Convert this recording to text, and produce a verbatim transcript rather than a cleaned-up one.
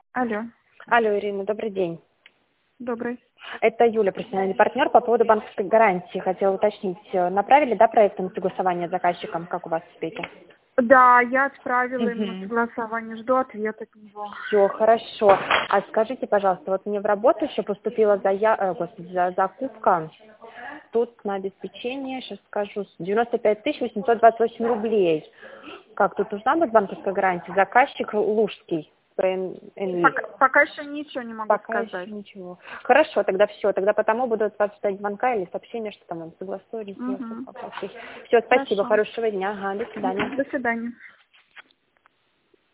Алло, Алло, Ирина, добрый день. добрый. Это Юля, профессиональный партнер. По поводу банковской гарантии хотела уточнить. э, Направили, да, проект на согласование с заказчиком, как у вас успехи? Да, я отправила ему на Угу. согласование, жду ответ от него. Все, хорошо. А скажите, пожалуйста, вот мне в работу еще поступила зая... э, господи, за- закупка. Тут на обеспечение, сейчас скажу, девяносто пять тысяч восемьсот двадцать восемь рублей. Как, тут нужна будет банковская гарантия? Заказчик Лужский, про Энвиз. Пока, пока еще ничего не могу Пока еще сказать. ничего. Хорошо, тогда все. Тогда потому буду от вас ждать звонка или сообщения, что там он согласует. Угу. Все, спасибо, Хорошо. хорошего дня. Ага, до свидания. До свидания.